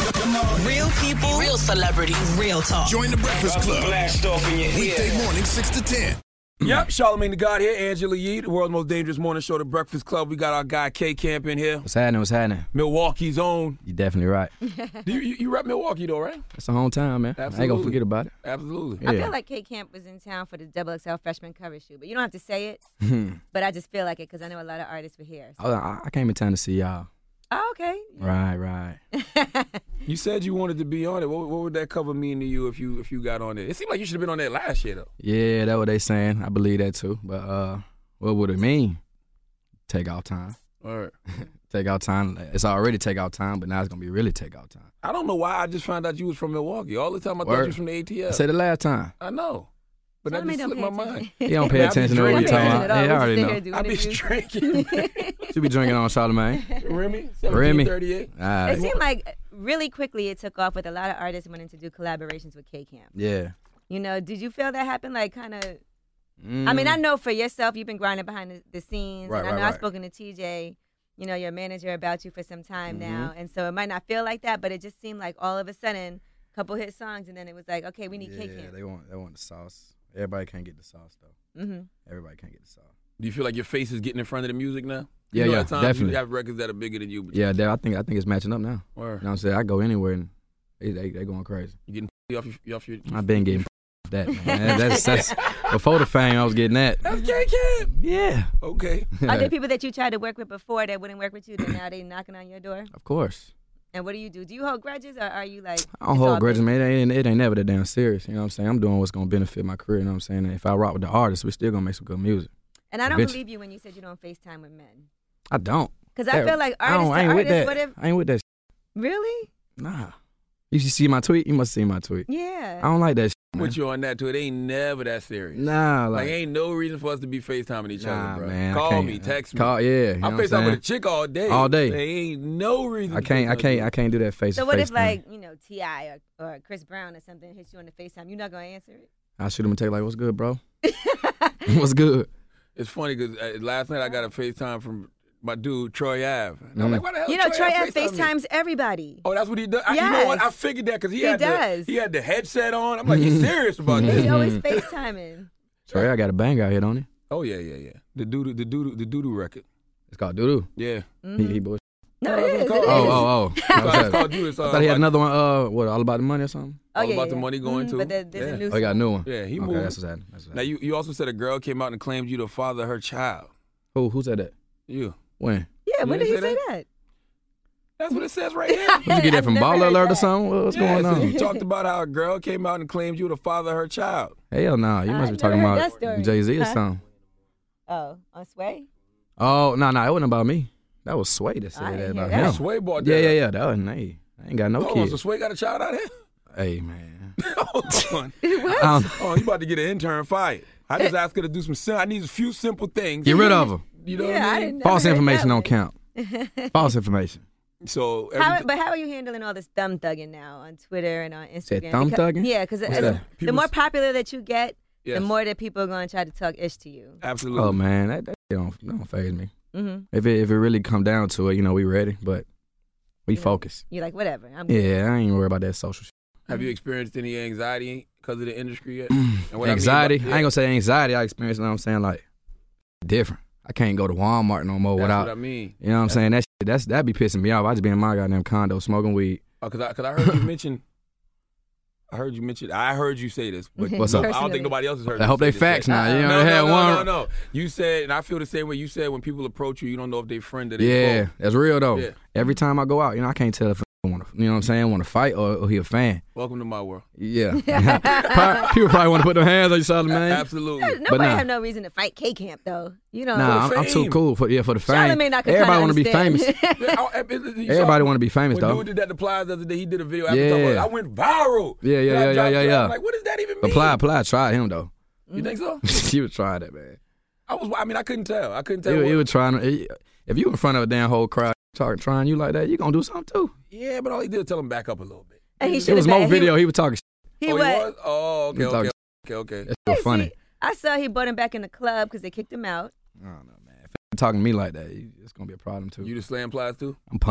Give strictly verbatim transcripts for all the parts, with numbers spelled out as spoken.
Real people, real celebrities, real talk. Join the Breakfast Club. Blast off in your head. Weekday morning, six to ten. Yep, Charlamagne the God here, Angela Yee, the world's most dangerous morning show, The Breakfast Club. We got our guy K-Camp in here. What's happening? What's happening? Milwaukee's own. You definitely right. Do you, you, you rep Milwaukee though, right? It's a hometown, man. Absolutely. I ain't gonna forget about it. Absolutely. Yeah. I feel like K-Camp was in town for the Double X L freshman cover shoot, but you don't have to say it. But I just feel like it because I know a lot of artists were here. So. Oh, I, I came in town to see y'all. Oh, okay. Right, right. You said you wanted to be on it. What, what would that cover mean to you if you if you got on it? It seemed like you should have been on that last year though. Yeah, that's what they saying. I believe that too. But uh, what would it mean? Take out time. All right. Take out time. It's already take out time, but now it's gonna be really take out time. I don't know why I just found out you was from Milwaukee. All the time I thought Word. you was from the A T L. I said the last time. I know. But that Charlamagne just don't slipped pay my attention. mind. You don't pay Man, I be attention to what we drinking. talking Don't about. pay Yeah, I attention already at all. We know. just I be sit here doing drinking. Should be drinking on Charlamagne. Remy? Remy. seventeen thirty-eight. All right. It seemed like really quickly it took off with a lot of artists wanting to do collaborations with K-Camp. Yeah. You know, did you feel that happen? Like, kind of. Mm. I mean, I know for yourself, you've been grinding behind the, the scenes, Right, and I right, know I've right. spoken to T J, you know, your manager, about you for some time Mm-hmm. now, and so it might not feel like that, but it just seemed like all of a sudden, a couple hit songs, and then it was like, okay, we need Yeah, K-Camp. they want they want the sauce. Everybody can't get the sauce though. Mm-hmm. Everybody can't get the sauce. Do you feel like your face is getting in front of the music now? Yeah, you know, yeah, at times definitely. You have records that are bigger than you. But Yeah, they, I think I think it's matching up now. Word. You know what I'm saying? I go anywhere and they they, they going crazy. You getting off your, you off your. I've been getting that, man. That's, that's before the fame. I was getting that. That's K-Camp. Yeah. Okay. Are there people that you tried to work with before that wouldn't work with you, that now they knocking on your door? Of course. And what do you do? Do you hold grudges, or are you like? I don't it's all hold grudges, business? man. It ain't, it ain't never that damn serious. You know what I'm saying? I'm doing what's gonna benefit my career. You know what I'm saying? And if I rock with the artists, we still gonna make some good music. And I don't Eventually. believe you when you said you don't FaceTime with men, I don't. because I That- feel like I, don't, artists I ain't to with artists, that. what if I ain't with that. really? Nah. You should see my tweet. You must see my tweet. Yeah. I don't like that. Man. With you on that too. It ain't never that serious. Nah, Like, like, ain't no reason for us to be FaceTiming each nah, other, bro. man. I Call can't- me, text me. Call, yeah. You know I'm what I'm FaceTime saying? with a chick all day. All day. There ain't no reason. I to can't. I FaceTime can't. you. I can't do that face. So to what face if, thing. like, you know, T I or, or Chris Brown or something hits you on the FaceTime? You're not gonna answer it? I shoot him and take like, "What's good, bro? What's good?" It's funny because uh, last night I got a FaceTime from my dude Troy Ave. And I'm Mm. like, why the hell? You know, Troy Ave FaceTime me? FaceTimes everybody. Oh, that's what he does. I, you know what? Yes. I figured that because he, He had does. the he had the headset on. I'm like, he's serious about He this. always FaceTiming. Sorry, I got a bang out here, don't he? Oh yeah, yeah, yeah. The doo the doo the doo doo record. It's called Doodoo. Yeah. He, he bullshit. No, No, it it's is. called- It Oh, is. oh, oh. It's I called- it's called Doo. It's, uh, thought he had about- another one. Uh, what? All About the Money or something? Oh, All yeah, About yeah. the Money going Mhm, too. But there, there's Yeah. a new Oh, he got a new one. Yeah, he okay, moved. that's what's happening. That's what's Now happening. you you also said a girl came out and claimed you to father her child. Who? Who said that? You. When? Yeah, when You did he didn't say say that? That's what it says right here. Did you get that I've from never Baller heard Alert or that. something? What's Yeah, going so on? you talked about how a girl came out and claimed you to father her child. Hell no, you I must be never talking heard about that story. Jay Z or Huh? something. Oh, on Sway? Oh no, no, it wasn't about me. That was Sway that I said didn't that hear about that. him. Sway bought that. Yeah, yeah, up. yeah. That was hey. I ain't got no Oh, kids. so Sway got a child out here? Hey man. Hold on. What? Um, Oh, you about to get an intern fired. I just asked her to do some sim- I need a few simple things. get rid of her. You know Yeah, what I I mean? didn't False never heard information that don't count. one. False information. So How, everything- but how are you handling all this thumb thugging now on Twitter and on Instagram? Said thumb Because- thugging? Yeah, because What's the that? more popular that you get, Yes. the more that people are going to try to talk ish to you. Absolutely. Oh man, that, that don't don't phase me. Mm-hmm. If it if it really come down to it, you know, we ready, but we Yeah. focus. You're like, whatever. I'm good. Yeah, I ain't worried about that social shit. Have you experienced any anxiety because of the industry yet? And what I mean Anxiety. by- I ain't gonna say anxiety. I experienced. You know what I'm saying? Like different. I can't go to Walmart no more That's without. what I mean. You know what I'm saying? That shit, that's that be pissing me off. I just be in my goddamn condo smoking weed. Oh, cause I, cause I heard you mention. I heard you mention. I heard you say this, but What's no, up? I don't Personally. think nobody else has heard. I you hope say they this facts yet. now. You know, no, they no, had no, one. no, no. You said, and I feel the same way. You said when people approach you, you don't know if they friend or they Yeah, foe. that's real though. Yeah. Every time I go out, you know, I can't tell if I want to, you know what I'm saying, want to fight or, or he a fan. Welcome to my world. Yeah. Probably- People probably want to put their hands on you, Charlamagne. Absolutely. Nobody nah. have no reason to fight K-Camp, though. You know, Nah, For I'm, the I'm too fame. cool for yeah for the fame. Charlamagne not gonna Everybody want to be famous. Yeah, I- I- you saw- Everybody want to be famous When though. dude did that to Plies the other day, he did a video after Yeah. talking about, I went viral. Yeah, yeah, And I yeah, dropped yeah, it. yeah, I'm yeah. like, what does that even mean? Apply, apply, try him though. You think so? he was trying that, man. I was. I mean, I couldn't tell. I couldn't tell. He, what- he was trying. To, if you in front of a damn whole crowd talking, trying you like that, you gonna do something too. yeah, but all he did was tell him back up a little bit. And he It should was have more video. He was talking. He, oh, was. he was? Oh, okay, He was okay, talking- okay, okay. That shit was funny. See, I saw he brought him back in the club because they kicked him out. I don't know, man. If you talking to me like that, you- it's gonna be a problem too. You the slam Plies too? I'm punching.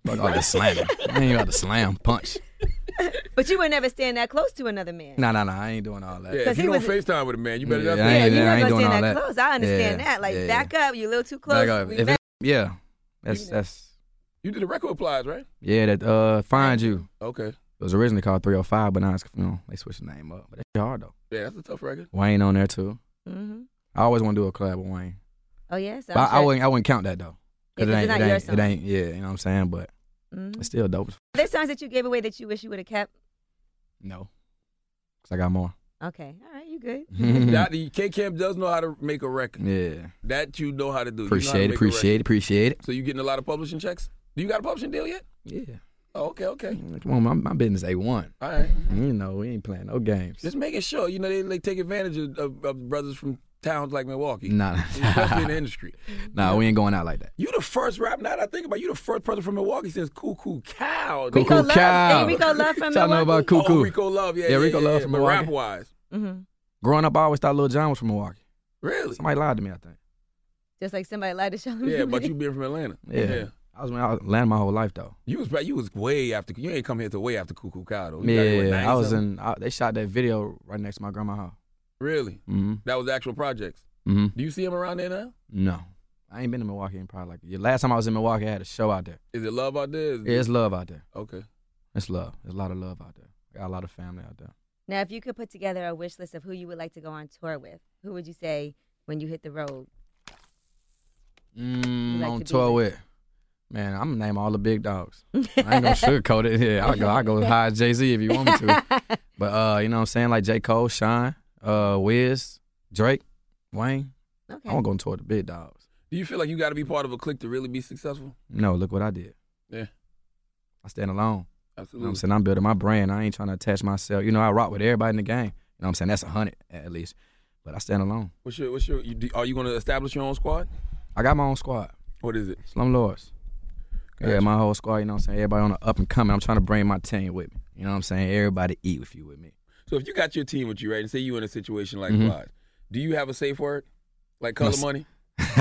Fuck all the slamming. I ain't about to slam, punch. But you would never stand that close to another man. Nah, nah, nah. I ain't doing all that. Yeah, if you don't FaceTime with a man, you better Yeah, not. I Yeah, ain't- you I never ain't gonna doing stand all that that. close. I understand Yeah, that. Like, yeah. back up. You a little too close. Back up. We If met. it, yeah, that's that's You did a record applies, right? yeah. That uh, Find You. Okay. It was originally called three oh five, but now it's, you know, they switched the name up. But that's hard though. Yeah, that's a tough record. Wayne on there too. Mm-hmm. I always want to do a collab with Wayne, Oh, yes. but I, I wouldn't. I wouldn't count that though. Yeah, 'cause Cause it it's ain't. not It your ain't, song. it ain't. Yeah, you know what I'm saying. But Mm-hmm. it's still dope. Are there songs that you gave away that you wish you would have kept? No, cause I got more. Okay. All right. You good. That, the K Camp does know how to make a record. Yeah. That you know how to do. You know how to Appreciate it. make a Appreciate it. Appreciate it. record. So you getting a lot of publishing checks? Do you got a publishing deal yet? Yeah. Oh, okay, okay. Come on, my, my business A one. All right. You know, we ain't playing no games. Just making sure. You know, they, they take advantage of, of, of brothers from towns like Milwaukee. Nah, Especially in the industry. nah, we ain't going out like that. You the first rap, now that I think about it, you the first person from Milwaukee since Cool Cool Cow. Cool Rico Cool Love. Cow. Ain't Rico Love from Y'all know Milwaukee? about Cool Oh, Cool. Rico Love, yeah. Yeah, Rico yeah, Love yeah. from But Milwaukee. rap-wise. Mm-hmm. Growing up, I always thought Lil Jon was from Milwaukee. Really? Somebody lied to me, I think. Just like somebody lied to show me. Yeah, but you being from Atlanta. Yeah. I was I was Atlanta my whole life though. You was you was way after. You ain't come here till way after Cuckoo Cow though. You got here, what, Yeah, ninety I was something? in. I, they shot that video right next to my grandma's house. Really? Mm-hmm. That was actual projects. Mm-hmm. Do you see him around there now? No, I ain't been to Milwaukee in probably like a year. Last time I was in Milwaukee, I had a show out there. Is it love out there? Is Yeah, it's love out there. Okay. It's love. There's a lot of love out there. I got a lot of family out there. Now, if you could put together a wish list of who you would like to go on tour with, who would you say when you hit the road? Mm, like on to be tour with? with, man, I'm gonna name all the big dogs. I ain't gonna sugarcoat it. Yeah, I go, I go as high as Jay Z if you want me to. But uh, you know what I'm saying, like J. Cole, Sean, uh, Wiz, Drake, Wayne. Okay. I want to go on tour with the big dogs. Do you feel like you got to be part of a clique to really be successful? No, look what I did. Yeah. I stand alone. You know Absolutely. what I'm saying? I'm building my brand. I ain't trying to attach myself. You know, I rock with everybody in the game. You know what I'm saying? That's a hundred at least. But I stand alone. What's your what's your? You, do- are you going to establish your own squad? I got my own squad. What is it? Slum Lords. Yeah, Gotcha. my whole squad, you know what I'm saying? Everybody on the up and coming. I'm trying to bring my team with me. You know what I'm saying? Everybody eat with you with me. So if you got your team with you, right, and say you in a situation like Mhm. Vlad, do you have a safe word? Like color Yes. money?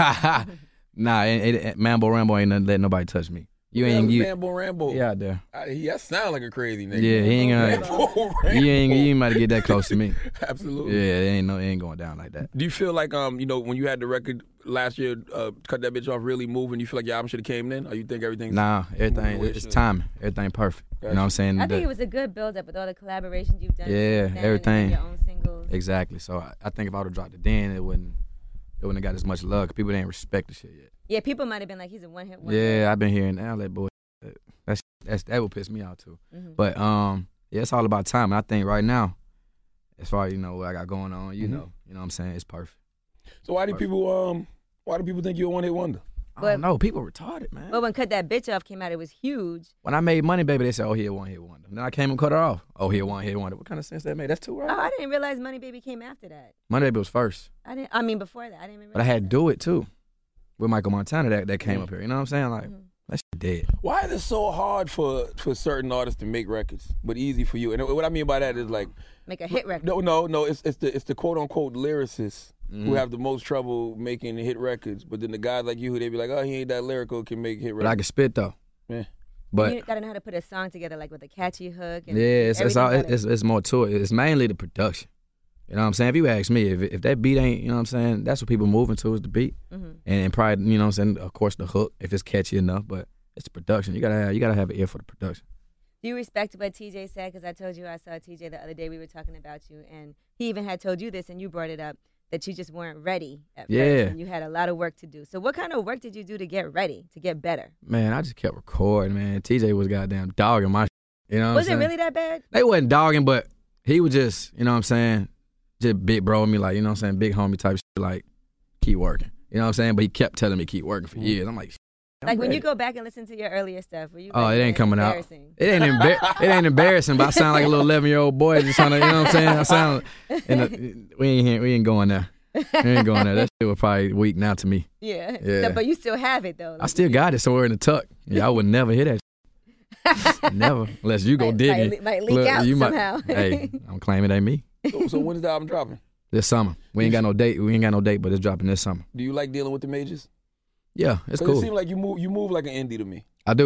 Nah, it, it, it, Mambo Rambo ain't nothing letting nobody touch me. You ain't you. Rambo Rambo. Yeah, out there. I, he that sound like a crazy nigga. Yeah, he ain't gonna. Rambo, Rambo. You ain't you ain't about to get that close to me. Absolutely. Yeah, it ain't no, it ain't going down like that. Do you feel like um you know when you had the record last year, uh, cut that bitch off really moving? You feel like your album should have came then, or you think everything's Nah, everything Moving it's with timing. Everything perfect. You know what I'm saying? I think The- it was a good build up with all the collaborations you've done. Yeah, since then, everything. And your own singles. Exactly. So I, I think if I would have dropped it then, it wouldn't it wouldn't have got as much love because people didn't respect the shit yet. Yeah, people might have been like, he's a one hit wonder. Yeah, I've been hearing all that boy. That's that's that would piss me out too. Mhm. But um, yeah, it's all about time. And I think right now, as far as you know what I got going on, you Mhm. know, you know what I'm saying, it's perfect. So why do people um why do people think you're a one hit wonder? I But- don't know. People retarded, man. But when Cut That Bitch Off came out, it was huge. When I made Money Baby, they said, "Oh, he a one hit wonder." Then I came and cut her off. Oh, he a one hit wonder. What kind of sense that made? That's too right. Oh, I didn't realize Money Baby came after that. Money Baby was first, I didn't. I mean, before that, I didn't even. but I had Do It too with Michael Montana that, that came Mm. up here. You know what I'm saying? Like Mhm. that shit dead. Why is it so hard for for certain artists to make records, but easy for you? And what I mean by that is like make a hit record. no no no it's it's the it's the quote unquote lyricists Mhm. who have the most trouble making hit records, but then the guys like you, they be like, oh, he ain't that lyrical, can make hit But I records. can spit though. Yeah. But you gotta know how to put a song together, like with a catchy hook. And yeah, it's it's, everything all, gotta- it's it's more to it. It's mainly the production. You know what I'm saying? If you ask me, if if that beat ain't, you know what I'm saying, that's what people moving to is the beat, Mhm. and, and probably, you know what I'm saying, of course the hook if it's catchy enough. But it's the production. You gotta have you gotta have an ear for the production. Do you respect what T J said? Because I told you I saw T J the other day. We were talking about you, and he even had told you this, and you brought it up that you just weren't ready at Yeah. first, and you had a lot of work to do. So, what kind of work did you do to get ready, to get better? Man, I just kept recording. Man, T J was goddamn dogging my. Shit, you know what Was I'm it saying? really that bad? They wasn't dogging, but he was just, you know what I'm saying, just big bro with me, like, you know what I'm saying, big homie type shit, like, keep working. You know what I'm saying? But he kept telling me keep working for years. I'm like, I'm Like when ready. you go back and listen to your earlier stuff, were you? Oh, like, it ain't "Yeah, coming out. embarrassing." It ain't embar- it ain't embarrassing, but I sound like a little eleven year old boy just trying to, you know what I'm saying? I sound, in the, we ain't here- we ain't going there. We ain't going there. That shit was probably weak now to me. Yeah. Yeah. So, but you still have it though. I still got it somewhere in the tuck. Yeah, I would never hear that. Shit. Never, unless you go Might- digging. might- might leak Look, out you might- somehow. Hey, I'm claiming it ain't me. So, so when is the album dropping? This summer. We ain't got no date. We ain't got no date, but it's dropping this summer. Do you like dealing with the majors? Yeah, it's 'Cause cool. It seems like you move you move like an indie to me. I do.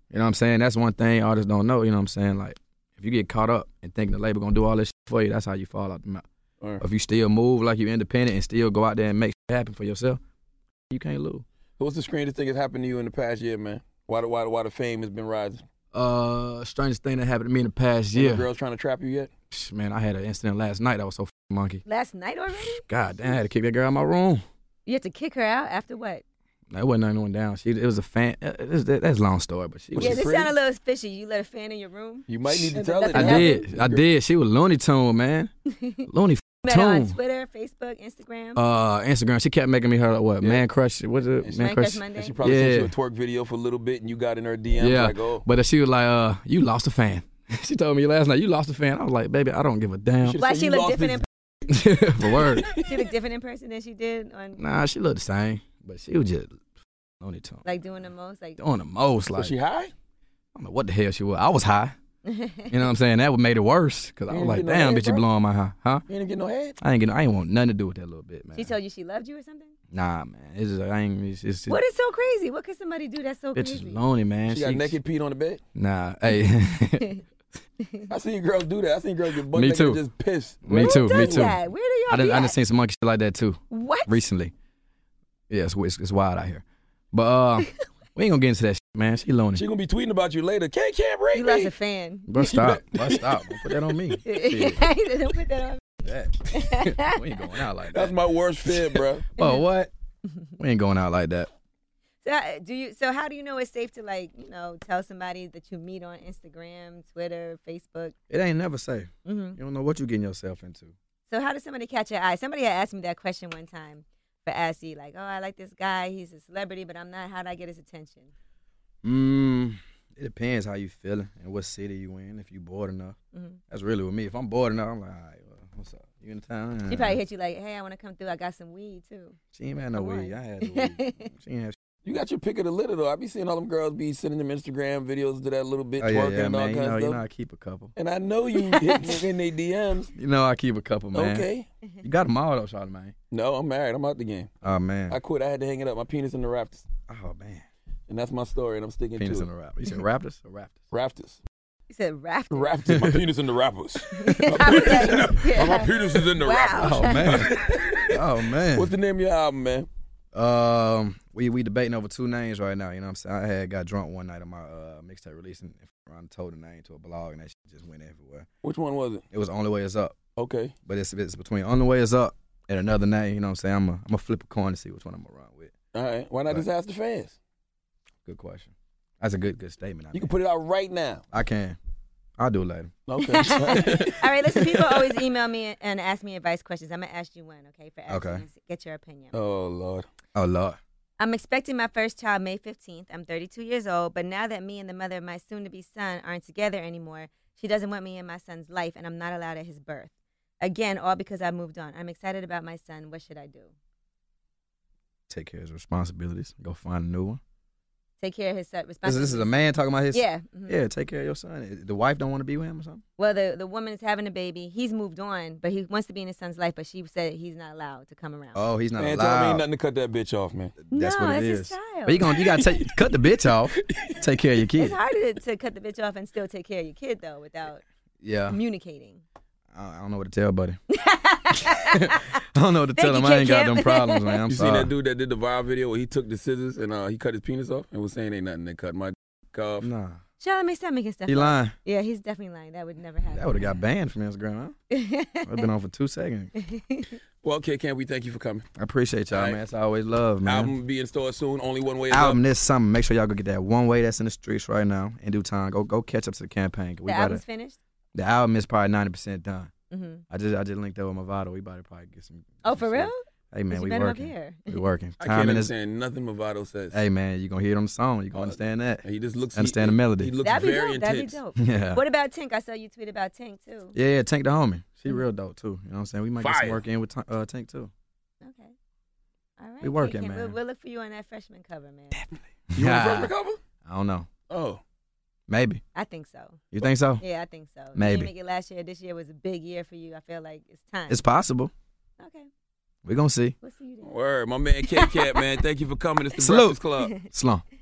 You know what I'm saying? That's one thing artists don't know. You know what I'm saying? Like, if you get caught up and thinking the label gonna do all this shit for you, that's how you fall out the mouth. Right. If you still move like you're independent and still go out there and make shit happen for yourself, you can't lose. What's the strangest thing that's happened to you in the past year, man? Why the why the, why the fame has been rising? Uh, strangest thing that happened to me in the past Any year. girls trying to trap you yet? Psh, Man, I had an incident last night. I was so f- monkey. Last night already? God damn, I had to kick that girl out of my room. You had to kick her out after what? That wasn't nothing going down. She, it was a fan. uh, It's, that's a long story, but she was. Yeah, she this free? sounded a little fishy. You let a fan in your room? You might need to Did tell that it. I happen? did. I did. She was Looney Tune, man. Looney Met her on Tune. Twitter, Facebook, Instagram. Uh, Instagram. She kept making me her what? Yeah. Man crush. What's it? And she- Man Man crush. Crush Monday. And she probably sent Yeah. you a twerk video for a little bit, and you got in her D M Yeah, like, oh. but uh, she was like, "Uh, you lost a fan." She told me last night, "You lost a fan." I was like, "Baby, I don't give a damn." Should've Why said she you look lost different this- in For word. She looked different in person than she did on Nah, she looked the same, but she was just Looney Tune. like doing the most like Doing the most. Like, Was she high? I don't know what the hell she was. I was high. You know what I'm saying? That would made it worse because I You was didn't like, get no "Damn, head, bitch, you bro? blowing my high, huh?" You didn't get no head? I ain't getting. I ain't want nothing to do with that little bit, man. She told you she loved you or something? Nah, man. It's just, I ain't. It's, it's, What is so crazy? What could somebody do that's so bitch is crazy? lonely, man. She got naked Pete on the bed? Nah, hey. I seen girls do that. I seen girls get butt Me naked too. and just pissed. Me Who too. does Me too. That? Where do y'all I done, be I done at? seen some monkey shit like that too What? recently. Yeah, it's, it's, it's wild out here. But uh, we ain't gonna get into that shit, man. She lonely. She gonna be tweeting about you later. Can't can't break You me. lost a fan. Bro, stop. Bro, stop. Don't put that on me. Shit. Don't put that on. That. We ain't going out like That's that. my worst fear, bro. Oh, what? We ain't going out like that. So how- do you? So how do you know it's safe to like you know tell somebody that you meet on Instagram, Twitter, Facebook? It ain't never safe. hmm You don't know what you getting yourself into. So how does somebody catch your eye? Somebody had asked me that question one time for Assy, like, oh, I like this guy. He's a celebrity, but I'm not. How do I get his attention? Mm, it depends how you feeling and what city you in. If you bored enough, hmm that's really with me. If I'm bored enough, I'm like, all right, well, what's up? You in town? She probably hit you like, hey, I want to come through. I got some weed too. She ain't had no Come on. weed. I had the weed. She ain't have. You got your pick of the litter though. I be seeing all them girls be sending them Instagram videos to that little bit Oh twerking yeah, yeah, and all man. You kinds know, of you stuff. know, I keep a couple. And I know you hitting them in their D Ms. You know, I keep a couple, man. Okay. You got them all though, Charlamagne. No, I'm married. I'm out the game. Oh man. I quit. I had to hang it up. My penis in the rafters. Oh man. And that's my story, and I'm sticking Penis to in it. the raptor. You said Raptors or Raptors? Rafters. You said raft. Rafters. My penis in the rappers. I was like, yeah. My penis is in the Wow. rappers. Oh man. Oh man. What's the name of your album, man? Um, we we debating over two names right now. You know what I'm saying? I had got drunk one night on my uh, mixtape releasing. I told the name to a blog, and that shit just went everywhere. Which one was it? It was Only Way Is Up, Okay. but it's it's between Only Way Is Up and another name. You know what I'm saying? I'm a, I'm gonna flip a coin to see which one I'm gonna run with. All right. Why not Right. just ask the fans? Good question. That's a good good statement. I You can made. put it out right now. I can. I'll do it later. Okay. All right, listen. People always email me and ask me advice questions. I'm gonna ask you one, okay? For Okay. action, get your opinion. Oh, Lord. Oh Lord. I'm expecting my first child May fifteenth. I'm thirty-two years old, but now that me and the mother of my soon-to-be son aren't together anymore, she doesn't want me in my son's life, and I'm not allowed at his birth. Again, all because I moved on. I'm excited about my son. What should I do? Take care of his responsibilities. Go find a new one. Take care of his son. This, Responsibilities. this is a man talking about his. Yeah. mhm. Yeah. Take care of your son. The wife don't want to be with him or something. Well, the the woman is having a baby. He's moved on, but he wants to be in his son's life. But she said he's not allowed to come around. Oh, he's not Man, tell me allowed. ain't nothing to cut that bitch off, man. That's no, what it it's is. his child. But you gonna you gotta take cut the bitch off. Take care of your kid. It's harder to, to cut the bitch off and still take care of your kid though, without Yeah. communicating. I I don't know what to tell, buddy. I don't know what to Thank tell you, him. I ain't got Kid them Camp. problems, man. I'm You sorry. seen that dude that did the viral video where he took the scissors and uh, he cut his penis off and was saying ain't nothing to cut my dick off? Nah, Charlamagne, stop making stuff he up. lying. Yeah, he's definitely lying. That would never happen. That would have got banned from Instagram. Huh? I've been on for two seconds. Well, Kid Camp, we thank you for coming. I appreciate y'all, All right. man. It's always love, man. Album will be in store soon. Only one way is Album up. this summer. Make sure y'all go get that one way that's in the streets right now in due time. Go go catch up to the campaign. 'Cause We the about album's to, finished. the album is probably ninety percent done. hmm I just I just linked up with Movado. We about to probably get some. Oh, some for shit. real? Hey man, You we better up working. here. We working. I can't Timing is. understand nothing Movado says. Hey man, you gonna hear it on the song. You gonna Uh, understand that. He just looks. Understand he, the melody. He looks That'd be very dope. That'd be intense. dope. Yeah. What about Tink? I saw you tweet about Tink too. Yeah, yeah, Tank the homie. She Mhm. real dope too. You know what I'm saying? We might get some Fire. work in with uh, Tank too. Okay. All right. We working, Kid Camp. man. We'll, we'll look for you on that freshman cover, man. You want to front cover? I don't know. Oh, Maybe. I think so. You think so? Yeah, I think so. You Maybe. didn't make it last year. This year was a big year for you. I feel like it's time. It's possible. okay. We're gonna see. We'll see you then. word. My man K Cat, man. Thank you for coming. It's the Salute. Breakfast Club. Slum.